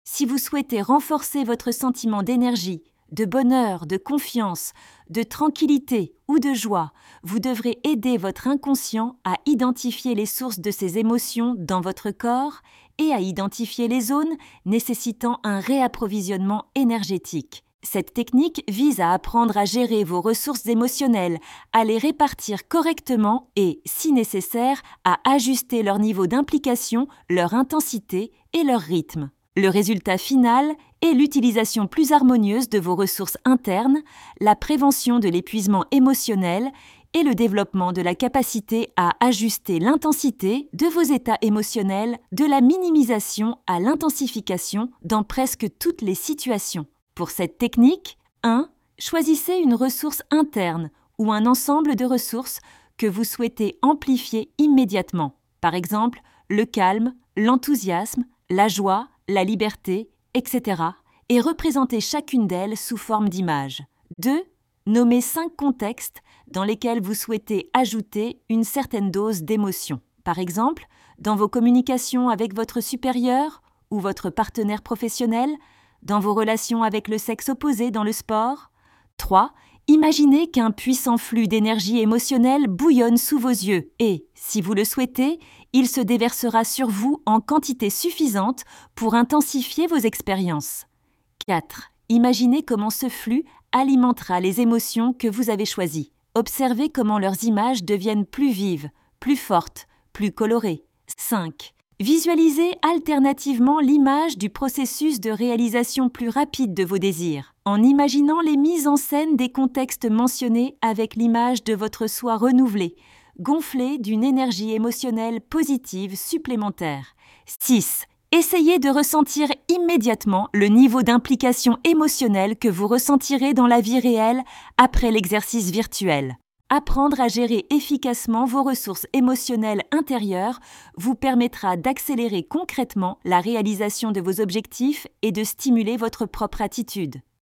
Si vous souhaitez renforcer votre sentiment d'énergie, de bonheur, de confiance, de tranquillité ou de joie, vous devrez aider votre inconscient à identifier les sources de ces émotions dans votre corps et à identifier les zones nécessitant un réapprovisionnement énergétique. Cette technique vise à apprendre à gérer vos ressources émotionnelles, à les répartir correctement et, si nécessaire, à ajuster leur niveau d'implication, leur intensité et leur rythme. Le résultat final est l'utilisation plus harmonieuse de vos ressources internes, la prévention de l'épuisement émotionnel et le développement de la capacité à ajuster l'intensité de vos états émotionnels de la minimisation à l'intensification dans presque toutes les situations. Pour cette technique, 1. Choisissez une ressource interne ou un ensemble de ressources que vous souhaitez amplifier immédiatement. Par exemple, le calme, l'enthousiasme, la joie, la liberté, etc. et représentez chacune d'elles sous forme d'image. 2. Nommez 5 contextes dans lesquels vous souhaitez ajouter une certaine dose d'émotion. Par exemple, dans vos communications avec votre supérieur ou votre partenaire professionnel, dans vos relations avec le sexe opposé dans le sport. 3. Imaginez qu'un puissant flux d'énergie émotionnelle bouillonne sous vos yeux et, si vous le souhaitez, il se déversera sur vous en quantité suffisante pour intensifier vos expériences. 4. Imaginez comment ce flux alimentera les émotions que vous avez choisies. Observez comment leurs images deviennent plus vives, plus fortes, plus colorées. 5. Visualisez alternativement l'image du processus de réalisation plus rapide de vos désirs, en imaginant les mises en scène des contextes mentionnés avec l'image de votre soi renouvelé, gonflé d'une énergie émotionnelle positive supplémentaire. 6. Essayez de ressentir immédiatement le niveau d'implication émotionnelle que vous ressentirez dans la vie réelle après l'exercice virtuel. Apprendre à gérer efficacement vos ressources émotionnelles intérieures vous permettra d'accélérer concrètement la réalisation de vos objectifs et de stimuler votre propre attitude.